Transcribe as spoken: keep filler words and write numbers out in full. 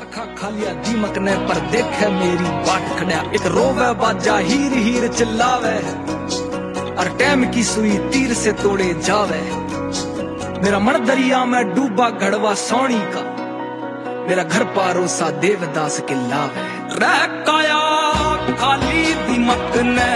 चरखा खालिया दीमक ने पर देखे मेरी बाट खड़ा। एक रोवे बाजा हीर हीर चिल्लावे और टैम की सुई तीर से तोड़े जावे। मेरा मन दरिया में डूबा घड़वा सोनी का, मेरा घर पारोसा देवदास के लावे। रह काया खाली दीमक ने